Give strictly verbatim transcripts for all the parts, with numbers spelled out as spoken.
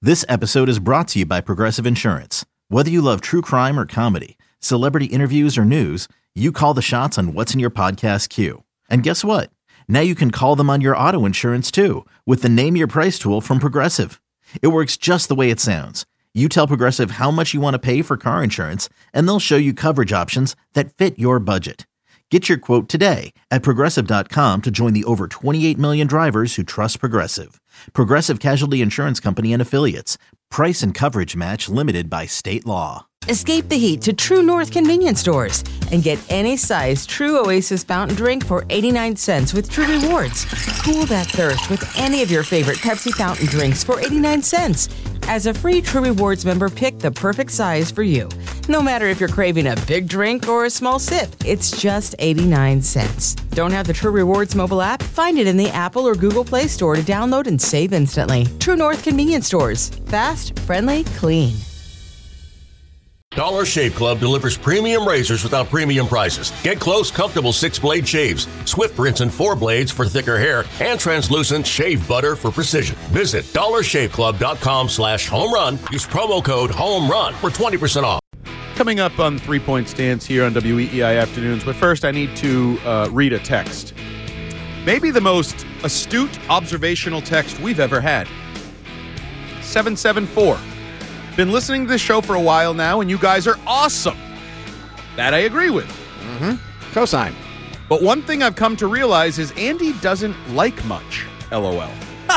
This episode is brought to you by Progressive Insurance. Whether you love true crime or comedy, celebrity interviews or news, you call the shots on what's in your podcast queue. And guess what? Now you can call them on your auto insurance too with the Name Your Price tool from Progressive. It works just the way it sounds. You tell Progressive how much you want to pay for car insurance, and they'll show you coverage options that fit your budget. Get your quote today at Progressive dot com to join the over twenty-eight million drivers who trust Progressive. Progressive Casualty Insurance Company and Affiliates. Price and coverage match limited by state law. Escape the heat to True North convenience stores and get any size True Oasis fountain drink for eighty-nine cents with True Rewards. Cool that thirst with any of your favorite Pepsi fountain drinks for eighty-nine cents. As a free True Rewards member, pick the perfect size for you. No matter if you're craving a big drink or a small sip, it's just eighty-nine cents. Don't have the True Rewards mobile app? Find it in the Apple or Google Play Store to download and save instantly. True North convenience stores. Fast, friendly, clean. Dollar Shave Club delivers premium razors without premium prices. Get close, comfortable six-blade shaves, swift rinse and four blades for thicker hair, and translucent shave butter for precision. Visit dollar shave club dot com slash home run. Use promo code HOMERUN for twenty percent off. Coming up on Three Point Stance here on W E E I Afternoons, but first I need to uh, read a text. Maybe the most astute observational text we've ever had. seven seven four. Been listening to this show for a while now, and you guys are awesome. That I agree with. Mm-hmm. Cosign. But one thing I've come to realize is Andy doesn't like much, LOL.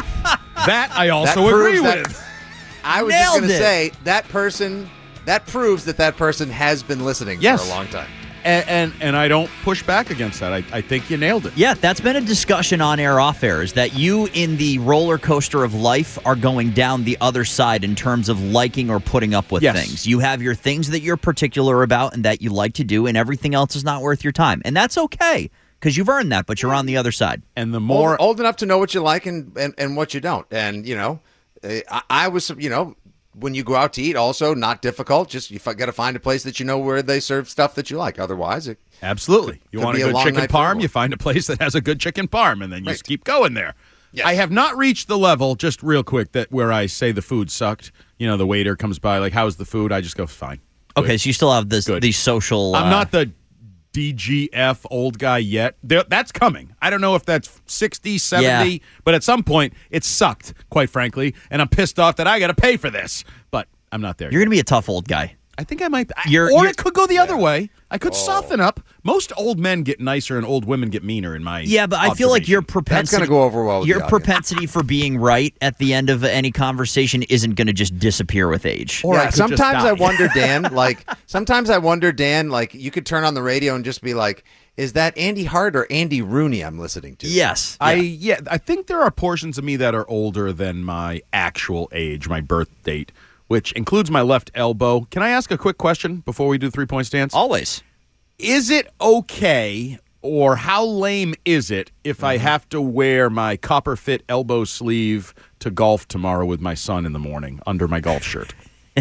That I also that agree that, with. I was Nailed just going to it. say, that person, that proves that that person has been listening Yes. for a long time. And, and and I don't push back against that. I, I think you nailed it. Yeah, that's been a discussion on air, off air, is that you in the roller coaster of life are going down the other side in terms of liking or putting up with Yes. things. You have your things that you're particular about and that you like to do, and everything else is not worth your time. And that's okay, because you've earned that, but you're on the other side. And the more... Old, old enough to know what you like and, and, and what you don't. And, you know, I, I was, you know... When you go out to eat, also not difficult. Just you got to find a place that you know where they serve stuff that you like. Otherwise, it Absolutely. You could want be a a good long chicken night for parm, everyone. you find a place that has a good chicken parm, and then you Right. just keep going there. Yes. I have not reached the level, just real quick, that where I say the food sucked. You know, the waiter comes by, like, how's the food? I just go, fine. Okay, so you still have this Good. the social... I'm uh, not the D G F old guy yet. There, that's coming. I don't know if that's sixty, seventy, Yeah. but at some point, it sucked, quite frankly, and I'm pissed off that I got to pay for this. But I'm not there You're yet. going to be a tough old guy. I think I might. I- You're- or you're- it could go the other way. I could soften up. Most old men get nicer and old women get meaner in my Yeah, but I feel like your That's propensity... going to go over well with Your the audience. propensity for being right at the end of any conversation isn't going to just disappear with age. Or I yeah, could sometimes just I die. wonder, Dan, like, sometimes I wonder, Dan, like, you could turn on the radio and just be like, is that Andy Hart or Andy Rooney I'm listening to? Yes. I yeah. yeah, I think there are portions of me that are older than my actual age, my birth date, which includes my left elbow. Can I ask a quick question before we do three point stance? Always. Is it okay, or how lame is it if I have to wear my copper fit elbow sleeve to golf tomorrow with my son in the morning under my golf shirt?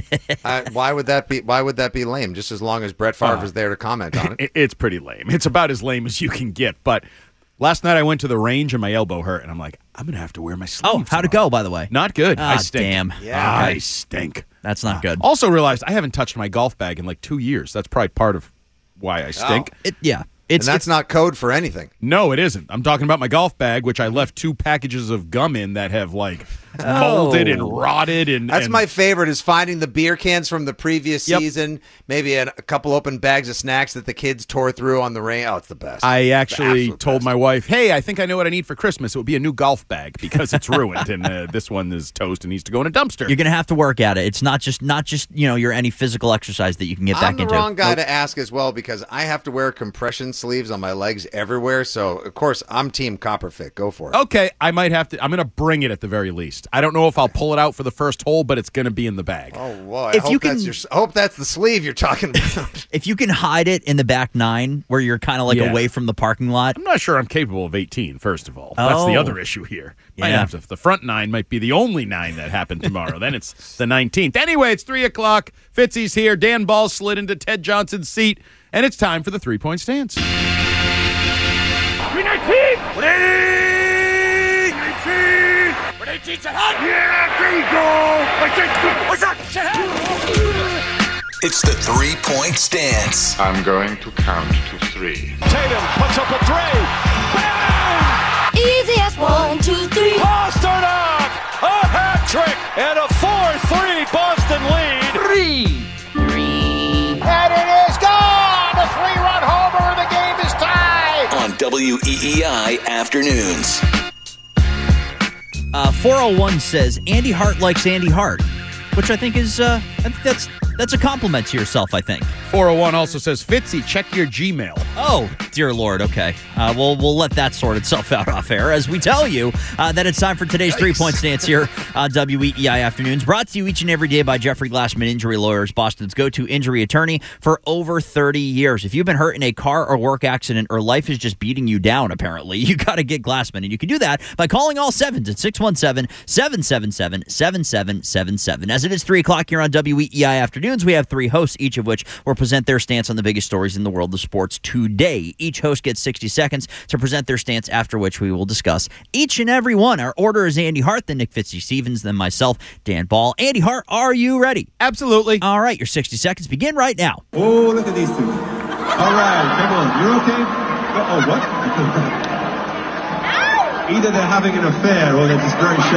Uh, why would that be? Why would that be lame? Just as long as Brett Favre Uh, is there to comment on it. It- It's pretty lame. It's about as lame as you can get. But last night I went to the range and my elbow hurt, and I'm like, I'm going to have to wear my sleeve. Oh, how'd it tomorrow. go, by the way? Not good. I Ah, stink. damn. Yeah. I Okay. stink. That's not good. Also realized I haven't touched my golf bag in like two years. That's probably part of why I stink. It, yeah. And It's, that's it's not code for anything. No, it isn't. I'm talking about my golf bag, which I left two packages of gum in that have like molded and rotted. And That's and- my favorite is finding the beer cans from the previous Yep. season, maybe a, a couple open bags of snacks that the kids tore through on the rain. Oh, it's the best. I The actually absolute told best. my wife, hey, I think I know what I need for Christmas. It would be a new golf bag because it's ruined, and uh, this one is toast and needs to go in a dumpster. you're going to have to work at it. It's not just not just, you know, your any physical exercise that you can get I'm back the into. wrong guy to ask as well because I have to wear compression sleeves on my legs everywhere. So, of course, I'm Team Copperfit. Go for it. Okay, I might have to. I'm going to bring it at the very least. I don't know if I'll pull it out for the first hole, but it's going to be in the bag. Oh, well, I If hope you that's can- your, I hope that's the sleeve you're talking about. If you can hide it in the back nine where you're kind of like Yeah. away from the parking lot. I'm not sure I'm capable of eighteen, first of all. That's the Oh. other issue here. Might Yeah. have to, the front nine might be the only nine that happened tomorrow. Then it's the nineteenth. Anyway, it's three o'clock. Fitzy's here. Dan Ball slid into Ted Johnson's seat, and it's time for the three-point stance. three nineteen! Ready! three nineteen! Ready! It's the three-point stance. I'm going to count to three. Tatum puts up a three. Bang! Easy as one, two, three. Pasternak! A hat trick and a four three Boston lead. Three. Three. And it is gone! A three-run homer and the game is tied! On W E E I Afternoons. Uh, four oh one says, Andy Hart likes Andy Hart, which I think is, uh, I think that's that's a compliment to yourself, I think. four oh one also says, Fitzy, check your Gmail. Oh, dear Lord. Okay. Uh, we'll, we'll let that sort itself out off air as we tell you uh, that it's time for today's Yikes. three-point stance here on W E E I Afternoons. Brought to you each and every day by Jeffrey Glassman Injury Lawyers, Boston's go-to injury attorney for over thirty years. If you've been hurt in a car or work accident or life is just beating you down, apparently, you got to get Glassman. And you can do that by calling all sevens at six one seven, seven seven seven, seven seven seven seven. As it is three o'clock here on W E E I Afternoons, we have three hosts, each of which will present their stance on the biggest stories in the world of sports today. Each host gets sixty seconds to present their stance, after which we will discuss each and every one. Our order is Andy Hart, then Nick Fitzstevens, then myself, Dan Ball. Andy Hart, are you ready? Absolutely. All right, your sixty seconds begin right now. Oh, look at these two. All right, come on. You're okay? Oh, what? Either they're having an affair or they're just very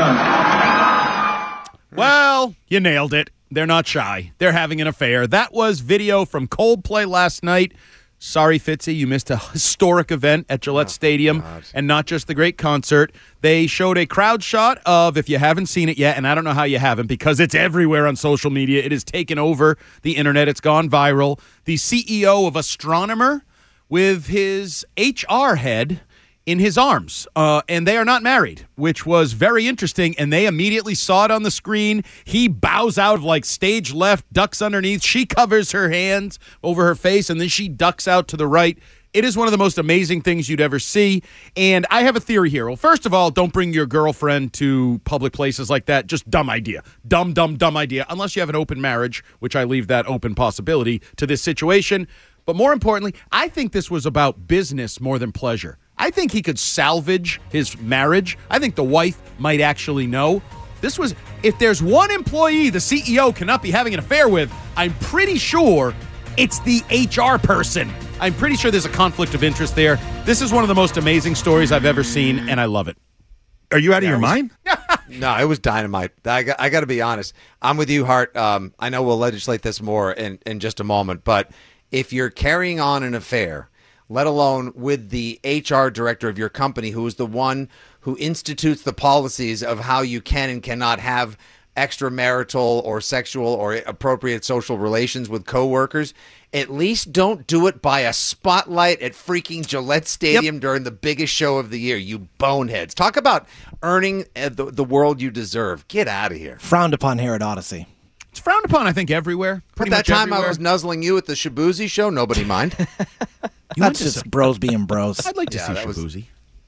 shy. Well, you nailed it. They're not shy. They're having an affair. That was video from Coldplay last night. Sorry, Fitzy, you missed a historic event at Gillette oh, Stadium, God. And not just the great concert. They showed a crowd shot of, if you haven't seen it yet, and I don't know how you haven't because it's everywhere on social media. It has taken over the internet. It's gone viral. The C E O of Astronomer with his H R head in his arms, uh, and they are not married, which was very interesting, and they immediately saw it on the screen. He bows out of like stage left, ducks underneath. She covers her hands over her face, and then she ducks out to the right. It is one of the most amazing things you'd ever see, and I have a theory here. Well, first of all, don't bring your girlfriend to public places like that. Just dumb idea. Dumb, dumb, dumb idea, unless you have an open marriage, which I leave that open possibility to this situation. But more importantly, I think this was about business more than pleasure. I think he could salvage his marriage. I think the wife might actually know. This was, if there's one employee the C E O cannot be having an affair with, I'm pretty sure it's the H R person. I'm pretty sure there's a conflict of interest there. This is one of the most amazing stories I've ever seen, and I love it. Are you out of yeah, your was, mind? No, it was dynamite. I got, I got to be honest. I'm with you, Hart. Um, I know we'll legislate this more in, in just a moment, but if you're carrying on an affair, let alone with the H R director of your company, who is the one who institutes the policies of how you can and cannot have extramarital or sexual or appropriate social relations with coworkers, at least don't do it by a spotlight at freaking Gillette Stadium yep. during the biggest show of the year, you boneheads. Talk about earning the, the world you deserve. Get out of here. Frowned upon here at Odyssey. It's frowned upon, I think, everywhere. But that time everywhere. I was nuzzling you at the Shabuzi show, nobody mind. That's just some... bros being bros. I'd like to yeah, see Shabuzi. Was...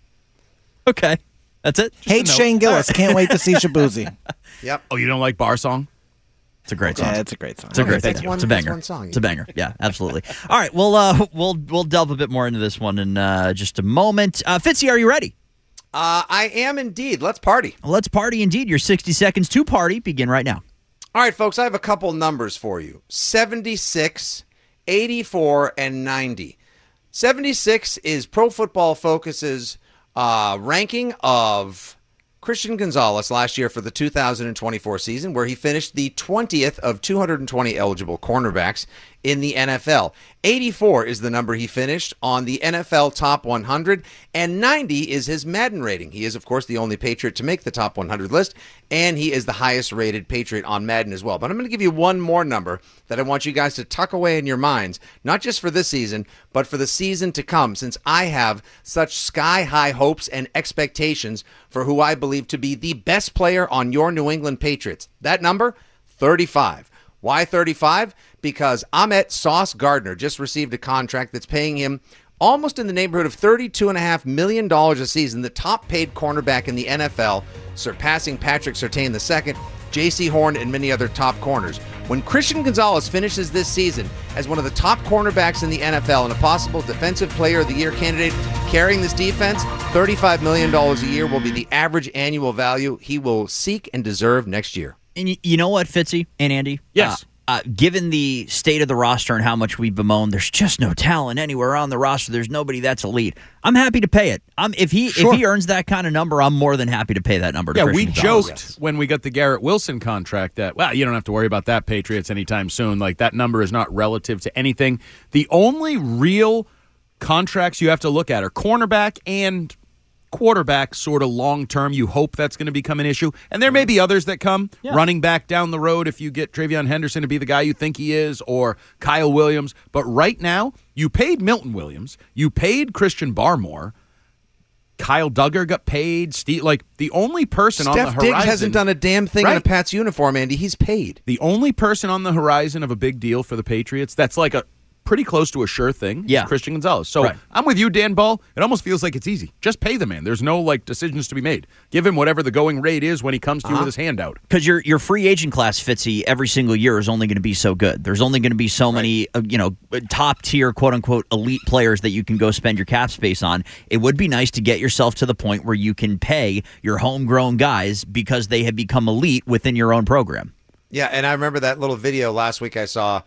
Okay. That's it? Just Hate Shane Gillis. Can't wait to see Shabuzi. Yep. Oh, you don't like Bar Song? It's a great song. Yeah, it's a great song. It's a great okay, song. One, it's a banger. One song, it's a banger. Yeah, absolutely. All right, we'll uh, we'll we'll delve a bit more into this one in uh, just a moment. Uh, Fitzy, are you ready? Uh, I am indeed. Let's party. Let's party indeed. Your sixty seconds to party begin right now. All right, folks, I have a couple numbers for you. seventy-six, eighty-four, and ninety. seventy-six is Pro Football Focus's uh, ranking of Christian Gonzalez last year for the two thousand twenty-four season, where he finished the twentieth of two hundred twenty eligible cornerbacks in the N F L. eighty-four is the number he finished on the N F L Top one hundred, and ninety is his Madden rating. He is, of course, the only Patriot to make the Top one hundred list, and he is the highest-rated Patriot on Madden as well. But I'm going to give you one more number that I want you guys to tuck away in your minds, not just for this season, but for the season to come, since I have such sky-high hopes and expectations for who I believe to be the best player on your New England Patriots. That number, thirty-five. Why thirty-five? Because Ahmet Sauce Gardner just received a contract that's paying him almost in the neighborhood of thirty-two point five million dollars a season, the top-paid cornerback in the N F L, surpassing Patrick Surtain the second, J C Horn, and many other top corners. When Christian Gonzalez finishes this season as one of the top cornerbacks in the N F L and a possible Defensive Player of the Year candidate, carrying this defense, thirty-five million dollars a year will be the average annual value he will seek and deserve next year. And y- you know what, Fitzy and Andy? Yes. Uh, uh, given the state of the roster and how much we've bemoaned, there's just no talent anywhere on the roster. There's nobody that's elite. I'm happy to pay it. I'm, if he Sure. if he earns that kind of number, I'm more than happy to pay that number to Yeah, Christian we Gonzalez. joked when we got the Garrett Wilson contract that, well, you don't have to worry about that, Patriots, anytime soon. Like, that number is not relative to anything. The only real contracts you have to look at are cornerback and quarterback, sort of long-term. You hope that's going to become an issue. And there may be others that come. Yeah. Running back down the road, if you get Travion Henderson to be the guy you think he is, or Kyle Williams. But right now, you paid Milton Williams. You paid Christian Barmore. Kyle Duggar got paid. Steve, like, the only person on the Steph horizon... Diggs hasn't done a damn thing in a Right. Pats uniform, Andy. He's paid. The only person on the horizon of a big deal for the Patriots that's like a pretty close to a sure thing Yeah. is Christian Gonzalez. So Right. I'm with you, Dan Ball. It almost feels like it's easy. Just pay the man. There's no like decisions to be made. Give him whatever the going rate is when he comes to you with his hand out. Because your your free agent class, Fitzy, every single year is only going to be so good. There's only going to be so many, uh, you know, top tier, quote unquote, elite players that you can go spend your cap space on. It would be nice to get yourself to the point where you can pay your homegrown guys because they have become elite within your own program. Yeah, and I remember that little video last week I saw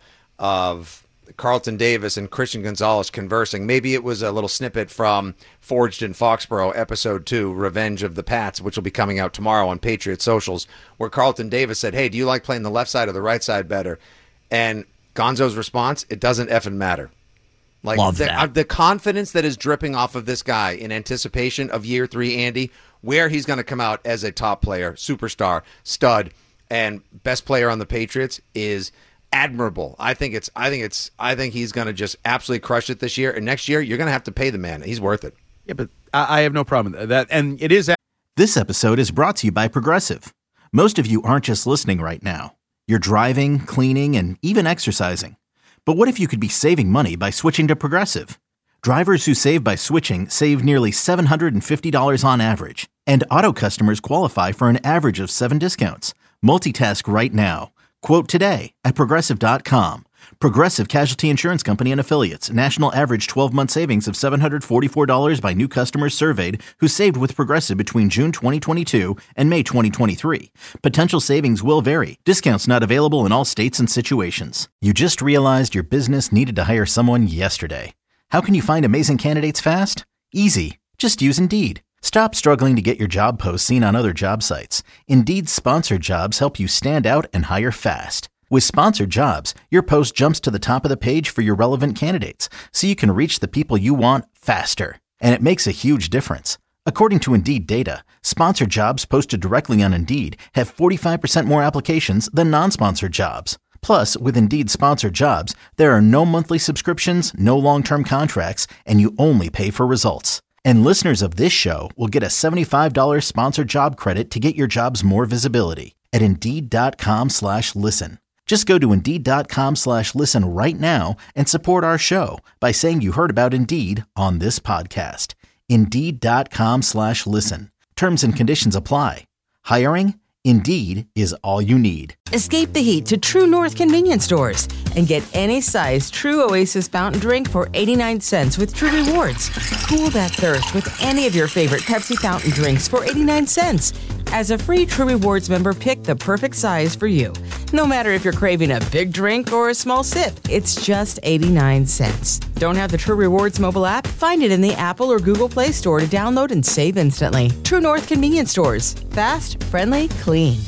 of Carlton Davis and Christian Gonzalez conversing. Maybe it was a little snippet from Forged in Foxborough, episode two, Revenge of the Pats, which will be coming out tomorrow on Patriot Socials, where Carlton Davis said, hey, do you like playing the left side or the right side better? And Gonzo's response, it doesn't effing matter. Like Love the, that. uh, the confidence that is dripping off of this guy in anticipation of year three, Andy, where he's going to come out as a top player, superstar, stud, and best player on the Patriots is admirable. I think it's I think it's I think he's going to just absolutely crush it this year, and next year you're going to have to pay the man. He's worth it. Yeah, but I, I have no problem with that. And it is. This episode is brought to you by Progressive. Most of you aren't just listening right now. You're driving, cleaning, and even exercising. But what if you could be saving money by switching to Progressive? Drivers who save by switching save nearly seven hundred fifty dollars on average. And auto customers qualify for an average of seven discounts. Multitask right now. Quote today at Progressive dot com. Progressive Casualty Insurance Company and Affiliates. National average twelve-month savings of seven hundred forty-four dollars by new customers surveyed who saved with Progressive between June twenty twenty-two and May twenty twenty-three. Potential savings will vary. Discounts not available in all states and situations. You just realized your business needed to hire someone yesterday. How can you find amazing candidates fast? Easy. Just use Indeed. Stop struggling to get your job posts seen on other job sites. Indeed's sponsored jobs help you stand out and hire fast. With sponsored jobs, your post jumps to the top of the page for your relevant candidates, so you can reach the people you want faster. And it makes a huge difference. According to Indeed data, sponsored jobs posted directly on Indeed have forty-five percent more applications than non-sponsored jobs. Plus, with Indeed sponsored jobs, there are no monthly subscriptions, no long-term contracts, and you only pay for results. And listeners of this show will get a seventy-five dollars sponsored job credit to get your jobs more visibility at Indeed.com slash listen. Just go to Indeed.com slash listen right now and support our show by saying you heard about Indeed on this podcast. Indeed.com slash listen. Terms and conditions apply. Hiring? Indeed is all you need. Escape the heat to True North convenience stores and get any size True Oasis fountain drink for eighty-nine cents with True Rewards. Cool that thirst with any of your favorite Pepsi fountain drinks for eighty-nine cents. As a free True Rewards member, pick the perfect size for you. No matter if you're craving a big drink or a small sip, it's just eighty-nine cents. Don't have the True Rewards mobile app? Find it in the Apple or Google Play Store to download and save instantly. True North convenience stores. Fast, friendly, clean.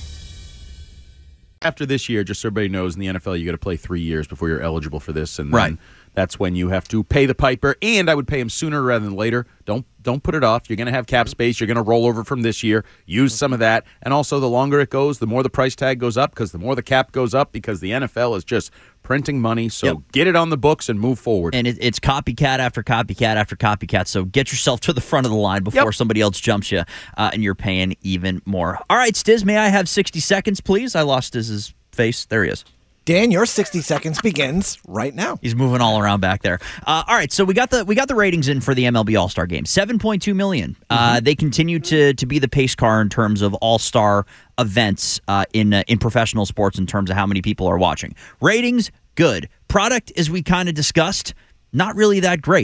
After this year, just so everybody knows, in the N F L, you got to play three years before you're eligible for this, and then Right. that's when you have to pay the piper. And I would pay him sooner rather than later. Don't don't put it off. You're going to have cap space. You're going to roll over from this year. Use some of that. And also, the longer it goes, the more the price tag goes up, because the more the cap goes up, because the N F L is just printing money. So Yep. get it on the books and move forward. And it, it's copycat after copycat after copycat. So get yourself to the front of the line before Yep. somebody else jumps you, uh, and you're paying even more. All right, Stiz, may I have sixty seconds, please? I lost Stiz's face. There he is. Dan, your sixty seconds begins right now. He's moving all around back there. Uh, all right, so we got the we got the ratings in for the M L B All-Star Game. seven point two million. Uh, Mm-hmm. they continue to to be the pace car in terms of All-Star events uh, in uh, in professional sports in terms of how many people are watching. Ratings, good. Product, as we kind of discussed, not really that great.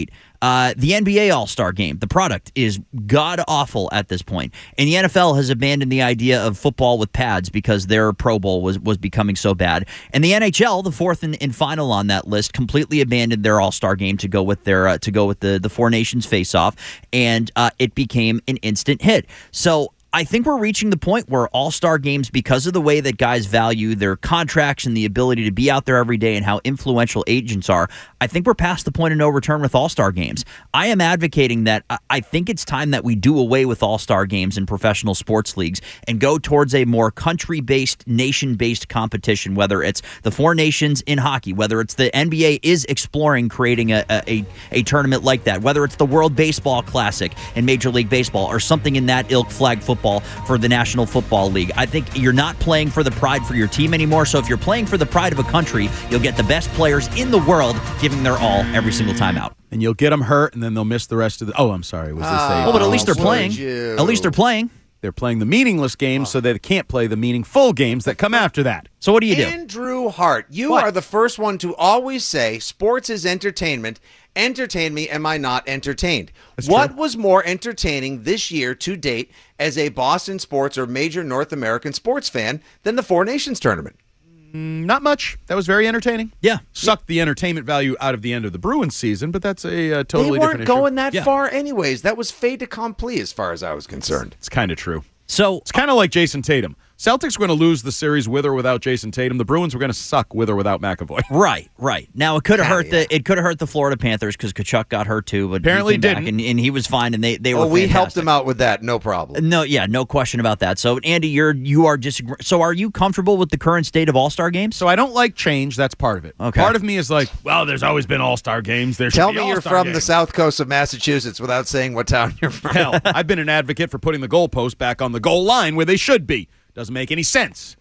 Uh, the N B A All-Star Game, the product is god-awful at this point. And the N F L has abandoned the idea of football with pads because their Pro Bowl was, was becoming so bad. And the N H L, the fourth and, and final on that list, completely abandoned their All-Star Game to go with their uh, to go with the, the Four Nations face-off, and uh, it became an instant hit. So I think we're reaching the point where all-star games, because of the way that guys value their contracts and the ability to be out there every day and how influential agents are, I think we're past the point of no return with all-star games. I am advocating that I think it's time that we do away with all-star games in professional sports leagues and go towards a more country-based, nation-based competition, whether it's the Four Nations in hockey, whether it's the N B A is exploring creating a, a, a tournament like that, whether it's the World Baseball Classic in Major League Baseball or something in that ilk, flag football for the National Football League. I think you're not playing for the pride for your team anymore, so if you're playing for the pride of a country, you'll get the best players in the world giving their all every single time out. And you'll get them hurt, and then they'll miss the rest of the... Oh, I'm sorry. Was this a... Oh, but at least they're playing. You? At least they're playing. They're playing the meaningless games so they can't play the meaningful games that come after that. So what do you do? Andrew Hart, you What? are the first one to always say sports is entertainment. Entertain me, am I not entertained? That's what true. was more entertaining this year to date as a Boston sports or major North American sports fan than the Four Nations tournament? Not much. That was very entertaining. Yeah. Sucked the entertainment value out of the end of the Bruins season, but that's a uh, totally They weren't different going issue. that Yeah. far anyways. That was fait accompli as far as I was concerned. It's kind of true. So It's kind of like Jason Tatum. Celtics were going to lose the series with or without Jason Tatum. The Bruins were going to suck with or without McAvoy. Right, right. Now it could have Yeah, hurt yeah. the it could have hurt the Florida Panthers because Kachuk got hurt too, but Apparently he came back didn't. and, and he was fine, and they they were. Oh, we helped fantastic. him out with that, no problem. No, yeah, no question about that. So Andy, you're you are disagreeing. So are you comfortable with the current state of All-Star games? So I don't like change. That's part of it. Okay. Part of me is like, well, there's always been All-Star games. There should Tell be me you're All-Star from games. the south coast of Massachusetts without saying what town you're from. Hell, I've been an advocate for putting the goalposts back on the goal line where they should be. Doesn't make any sense.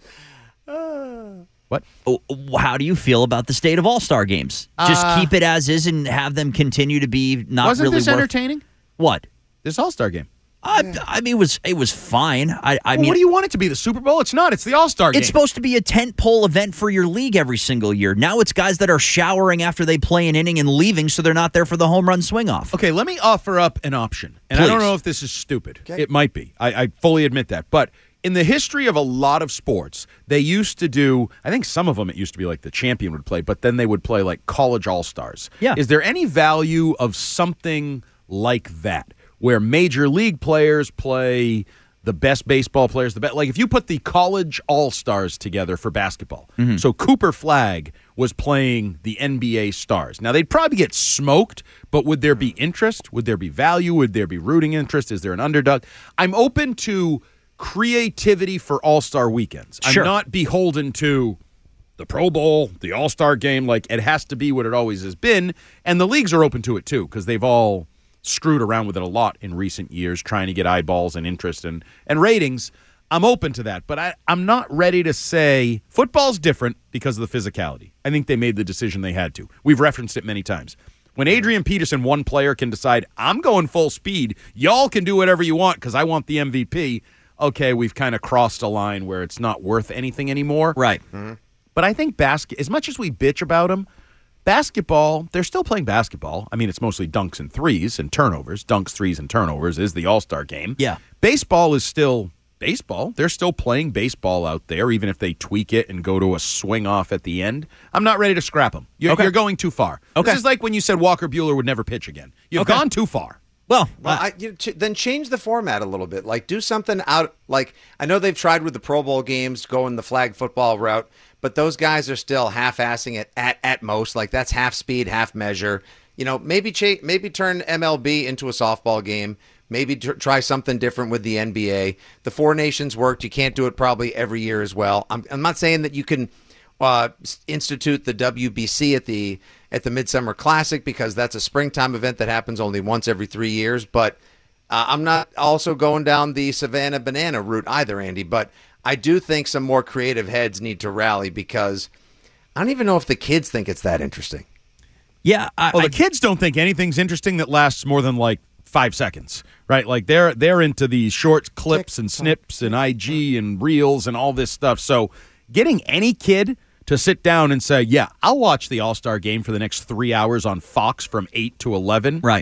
What? Oh, how do you feel about the state of All-Star games? Just Uh, keep it as is and have them continue to be not Wasn't really this worth- entertaining? What? This All-Star game. I, I mean, it was it was fine. I, I Well, mean, what do you want it to be? The Super Bowl? It's not. It's the All-Star game. it's supposed to be a tent pole event for your league every single year. Now it's guys that are showering after they play an inning and leaving, so they're not there for the home run swing off. Okay, let me offer up an option. And I don't Please. know if this is stupid. It might be. I, I fully admit that. But in the history of a lot of sports, they used to do, I think some of them it used to be like the champion would play, but then they would play like college all-stars. Yeah. Is there any value of something like that where major league players play the best baseball players, the best, like if you put the college all-stars together for basketball. Mm-hmm. So Cooper Flagg was playing the N B A stars. Now they'd probably get smoked, but would there be interest? Would there be value? Would there be rooting interest? Is there an underdog? I'm open to creativity for all-star weekends. Sure. I'm not beholden to the Pro Bowl, the All-Star game. Like it has to be what it always has been, and the leagues are open to it too because they've all screwed around with it a lot in recent years, trying to get eyeballs and interest and, and ratings. I'm open to that, but I, I'm not ready to say football's different because of the physicality. I think they made the decision they had to. We've referenced it many times. When Adrian Peterson, one player, can decide, I'm going full speed, y'all can do whatever you want because I want the M V P, okay, we've kind of crossed a line where it's not worth anything anymore. Right. Mm-hmm. But I think basket, as much as we bitch about them, basketball, they're still playing basketball. I mean, it's mostly dunks and threes and turnovers. Dunks, threes, and turnovers is the All-Star game. Yeah. Baseball is still baseball. They're still playing baseball out there, even if they tweak it and go to a swing off at the end. I'm not ready to scrap them. You're, Okay. you're going too far. Okay. This is like when you said Walker Buehler would never pitch again. You've Okay. gone too far. Well, Well, uh, I, you, ch- then change the format a little bit. Like, do something out. Like, I know they've tried with the Pro Bowl games, going the flag football route, but those guys are still half-assing it at at most. Like, that's half speed, half measure. You know, maybe cha- maybe turn M L B into a softball game. Maybe tr- try something different with the N B A. The Four Nations worked. You can't do it probably every year as well. I'm, I'm not saying that you can uh, institute the W B C at the at the Midsummer Classic because that's a springtime event that happens only once every three years. But uh, I'm not also going down the Savannah Banana route either, Andy. But I do think some more creative heads need to rally because I don't even know if the kids think it's that interesting. yeah. I, Well, I- the kids don't think anything's interesting that lasts more than like five seconds, right? Like they're they're into these short clips and snips and I G and reels and all this stuff. So getting any kid to sit down and say, yeah, I'll watch the All-Star game for the next three hours on Fox from eight to eleven. Right.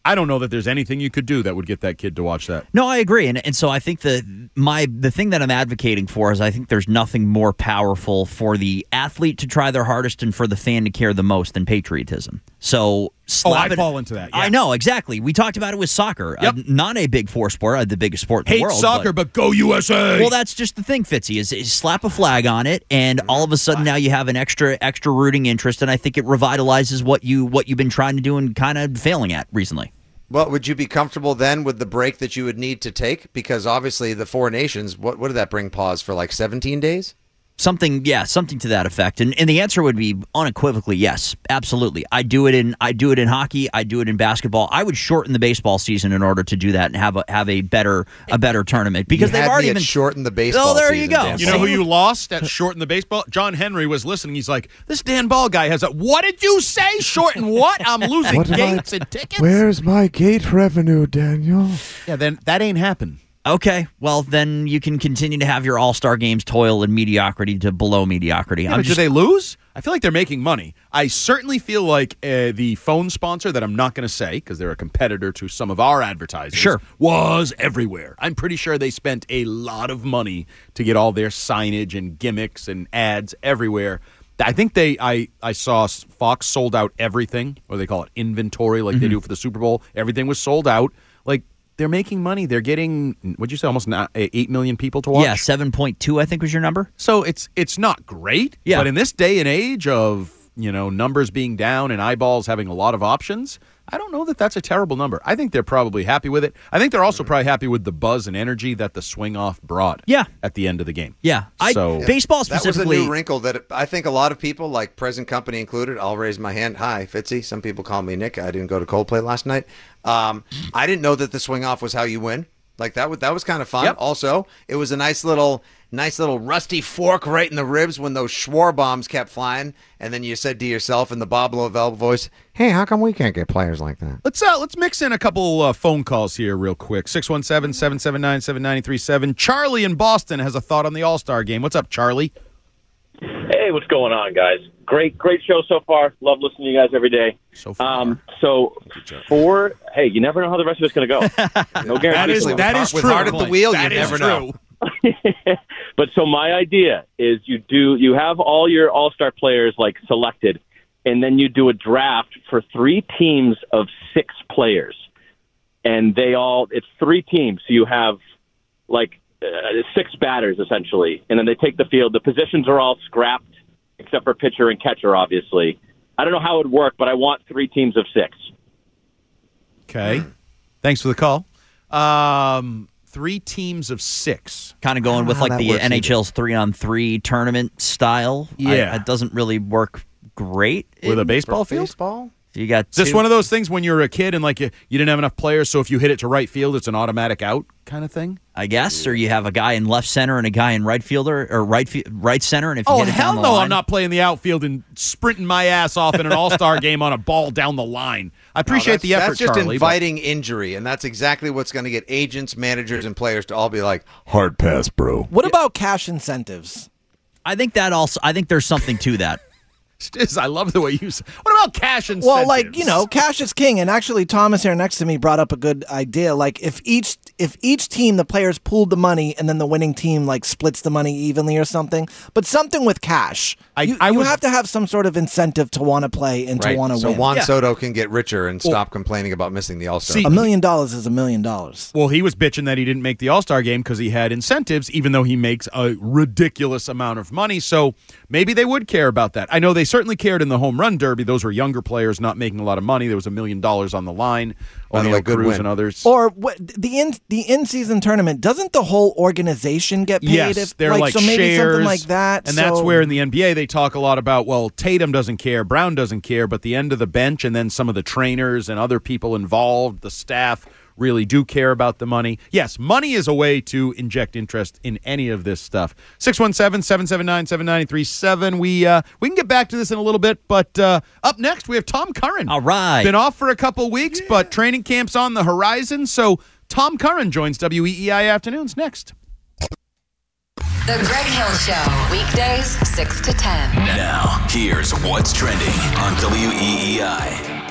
I don't know that there's anything you could do that would get that kid to watch that. No, I agree, and and so I think that my the thing that I'm advocating for is I think there's nothing more powerful for the athlete to try their hardest and for the fan to care the most than patriotism. So. Oh, I it, fall into that. Yeah. I know, exactly. We talked about it with soccer. Yep. Uh, not a big four sport, uh, the biggest sport in Hate the world. soccer, but, but go U S A! Well, that's just the thing, Fitzy, is, is slap a flag on it, and all of a sudden now you have an extra extra rooting interest, and I think it revitalizes what, you, what you've been trying to do and kind of failing at recently. Well, would you be comfortable then with the break that you would need to take? Because obviously the four nations, what, what did that bring pause for, like seventeen days? Something, yeah, something to that effect, and and the answer would be unequivocally yes, absolutely. I do it in I do it in hockey. I do it in basketball. I would shorten the baseball season in order to do that and have a have a better a better tournament because you they've had already me at been shortened the baseball. Oh, there season, you go. Dan You know Ball. who you lost at shorten the baseball? John Henry was listening. He's like, this Dan Ball guy has a. What did you say? Shorten what? I'm losing What am I- gates and tickets. Where's my gate revenue, Daniel? Yeah, then that ain't happen. Okay, well then you can continue to have your all-star games toil in mediocrity to below mediocrity. Yeah, I'm but just, do they lose? I feel like they're making money. I certainly feel like uh, the phone sponsor that I'm not going to say because they're a competitor to some of our advertisers Sure. was everywhere. I'm pretty sure they spent a lot of money to get all their signage and gimmicks and ads everywhere. I think they I, I saw Fox sold out everything, or they call it inventory like Mm-hmm. they do for the Super Bowl. Everything was sold out. Like, they're making money. They're getting, what'd you say, almost not, eight million people to watch? yeah, seven point two I think was your number. So it's it's not great, Yeah. but in this day and age of, you know, numbers being down and eyeballs having a lot of options, I don't know that that's a terrible number. I think they're probably happy with it. I think they're also probably happy with the buzz and energy that the swing-off brought Yeah. at the end of the game. Yeah, I, So- baseball That was a specifically. new wrinkle that I think a lot of people, like present company included, I'll raise my hand. Hi, Fitzy. Some people call me Nick. I didn't go to Coldplay last night. Um, I didn't know that the swing off was how you win. Like that was that was kind of fun. Yep. Also, it was a nice little nice little rusty fork right in the ribs when those Schwar bombs kept flying, and then you said to yourself in the Bob Lovell voice, "Hey, how come we can't get players like that?" Let's uh, let's mix in a couple uh, phone calls here real quick. six one seven, seven seven nine, seven nine three seven. Charlie in Boston has a thought on the All-Star game. What's up, Charlie? Hey, what's going on, guys? Great, great show so far. Love listening to you guys every day. So far. Um, so for hey, you never know how the rest of it's going to go. No guarantee. That is With that heart- is with true. heart at the wheel, That you is never know. true. But so my idea is you do you have all your all-star players like selected, and then you do a draft for three teams of six players, and they all it's three teams. So you have like uh, six batters essentially, and then they take the field. The positions are all scrapped except for pitcher and catcher, obviously. I don't know how it would work, but I want three teams of six. Okay. Thanks for the call. Um, three teams of six. Kind of going with how like that the works N H L's three-on-three tournament style. I- Yeah. it doesn't really work great. With a in- baseball field? Baseball? You got Is this two- one of those things when you're a kid and like you, you didn't have enough players, so if you hit it to right field, it's an automatic out kind of thing? I guess, or you have a guy in left center and a guy in right fielder or right fi- right center, and if you Oh, hit it hell down no, the line, I'm not playing the outfield and sprinting my ass off in an all-star game on a ball down the line. I appreciate No, that's, the effort, That's just Charlie. but- inviting injury, and that's exactly what's going to get agents, managers, and players to all be like, Hard pass, bro. What about cash incentives? I think that also. I think there's something to that. Stiz, I love the way you say. What about cash incentives? Well, like, you know, cash is king. And actually, Thomas here next to me brought up a good idea. Like, if each if each team, the players pooled the money and then the winning team, like, splits the money evenly or something. But something with cash. I- you I you was- have to have some sort of incentive to want to play and to right. want to So win. Juan Yeah. Soto can get richer and stop complaining about missing the All-Star. See, a million dollars is a million dollars. Well, he was bitching that he didn't make the All-Star game because he had incentives, even though he makes a ridiculous amount of money. So maybe they would care about that. I know they certainly cared in the home run derby. Those were younger players not making a lot of money. There was a million dollars on the line. By the O'Neal way, good Cruz win. and others. Or what, the in the in season tournament, doesn't the whole organization get paid? Yes, if, they're like, so maybe shares, something like that. and so- that's where in the N B A they talk a lot about. Well, Tatum doesn't care, Brown doesn't care, but the end of the bench and then some of the trainers and other people involved, the staff really do care about the money. Yes, money is a way to inject interest in any of this stuff. six one seven, seven seven nine, seven nine three seven. We uh, we can get back to this in a little bit, but uh, up next we have Tom Curran. All right. Been off for a couple weeks, but training camp's on the horizon, so Tom Curran joins W E E I Afternoons next. The Greg Hill Show, weekdays six to ten. Now, here's what's trending on W E E I.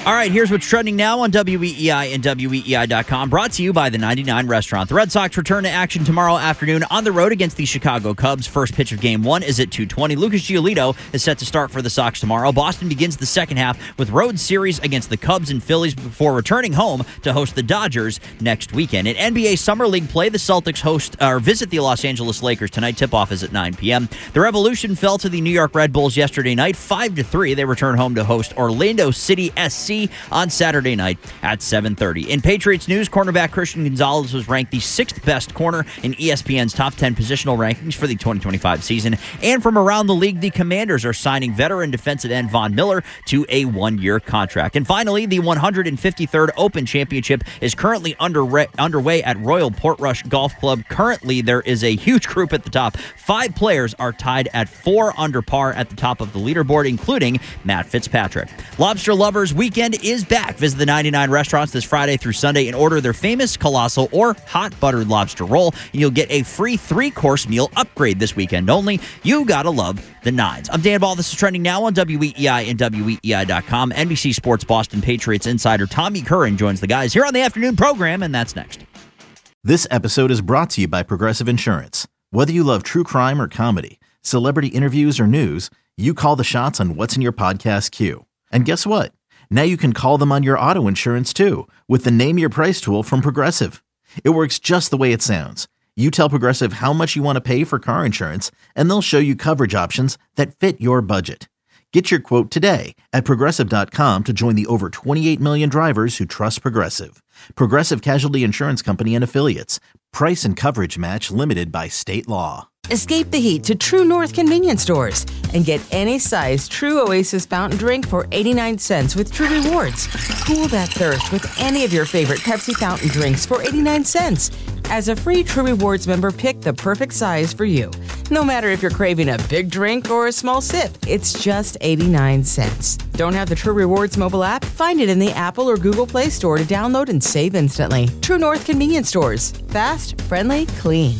All right, here's what's trending now on W E E I and W E E I dot com, brought to you by the ninety-nine Restaurant. The Red Sox return to action tomorrow afternoon on the road against the Chicago Cubs. First pitch of game one is at two twenty. Lucas Giolito is set to start for the Sox tomorrow. Boston begins the second half with road series against the Cubs and Phillies before returning home to host the Dodgers next weekend. In N B A Summer League play, the Celtics host or visit the Los Angeles Lakers tonight. Tip-off is at nine p.m. The Revolution fell to the New York Red Bulls yesterday night, five to three. They return home to host Orlando City S C on Saturday night at seven thirty. In Patriots news, cornerback Christian Gonzalez was ranked the sixth best corner in E S P N's top ten positional rankings for the twenty twenty-five season. And from around the league, the Commanders are signing veteran defensive end Von Miller to a one-year contract. And finally, the one hundred fifty-third Open Championship is currently under, underway at Royal Portrush Golf Club. Currently, there is a huge group at the top. Five players are tied at four under par at the top of the leaderboard, including Matt Fitzpatrick. Lobster Lovers Weekend is back. Visit the ninety-nine restaurants this Friday through Sunday and order their famous colossal or hot buttered lobster roll, and you'll get a free three-course meal upgrade this weekend only. You gotta love the nines. I'm Dan Ball. This is trending now on W E E I and W E E I dot com. N B C Sports Boston Patriots insider Tommy Curran joins the guys here on the afternoon program, and that's next. This episode is brought to you by Progressive Insurance. Whether you love true crime or comedy, celebrity interviews or news, you call the shots on what's in your podcast queue. And guess what? Now you can call them on your auto insurance too with the Name Your Price tool from Progressive. It works just the way it sounds. You tell Progressive how much you want to pay for car insurance, and they'll show you coverage options that fit your budget. Get your quote today at Progressive dot com to join the over twenty-eight million drivers who trust Progressive. Progressive Casualty Insurance Company and Affiliates. Price and coverage match limited by state law. Escape the heat to True North convenience stores and get any size True Oasis fountain drink for eighty-nine cents with True Rewards. Cool that thirst with any of your favorite Pepsi fountain drinks for eighty-nine cents. As a free True Rewards member, pick the perfect size for you. No matter if you're craving a big drink or a small sip, it's just eighty-nine cents. Don't have the True Rewards mobile app? Find it in the Apple or Google Play Store to download and save instantly. True North convenience stores. Fast, friendly, clean.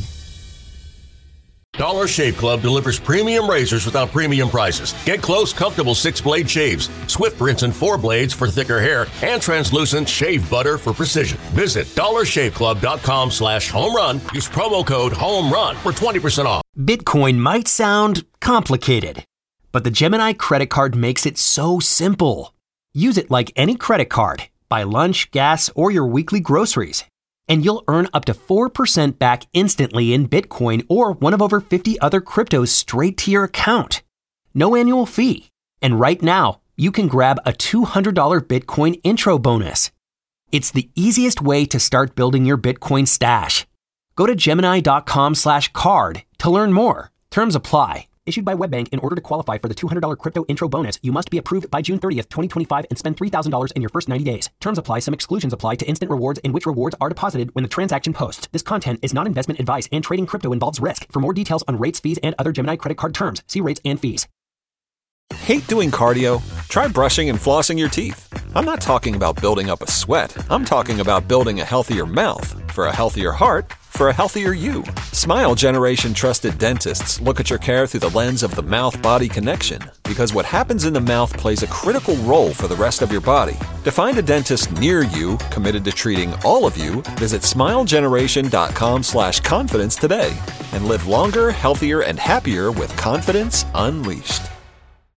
Dollar Shave Club delivers premium razors without premium prices. Get close, comfortable six-blade shaves, Swift rinse and four blades for thicker hair, and translucent shave butter for precision. Visit dollar shave club dot com slash home run. Use promo code HOMERUN for twenty percent off. Bitcoin might sound complicated, but the Gemini credit card makes it so simple. Use it like any credit card. Buy lunch, gas, or your weekly groceries, and you'll earn up to four percent back instantly in Bitcoin or one of over fifty other cryptos straight to your account. No annual fee. And right now, you can grab a two hundred dollars Bitcoin intro bonus. It's the easiest way to start building your Bitcoin stash. Go to Gemini dot com slash card to learn more. Terms apply. Issued by WebBank. In order to qualify for the two hundred dollars crypto intro bonus, you must be approved by June thirtieth, twenty twenty-five and spend three thousand dollars in your first ninety days. Terms apply. Some exclusions apply to instant rewards in which rewards are deposited when the transaction posts. This content is not investment advice, and trading crypto involves risk. For more details on rates, fees, and other Gemini credit card terms, see rates and fees. Hate doing cardio? Try brushing and flossing your teeth. I'm not talking about building up a sweat. I'm talking about building a healthier mouth for a healthier heart for a healthier you. Smile Generation trusted dentists look at your care through the lens of the mouth-body connection, because what happens in the mouth plays a critical role for the rest of your body. To find a dentist near you committed to treating all of you, visit smile generation dot com slash confidence today and live longer, healthier, and happier with confidence unleashed.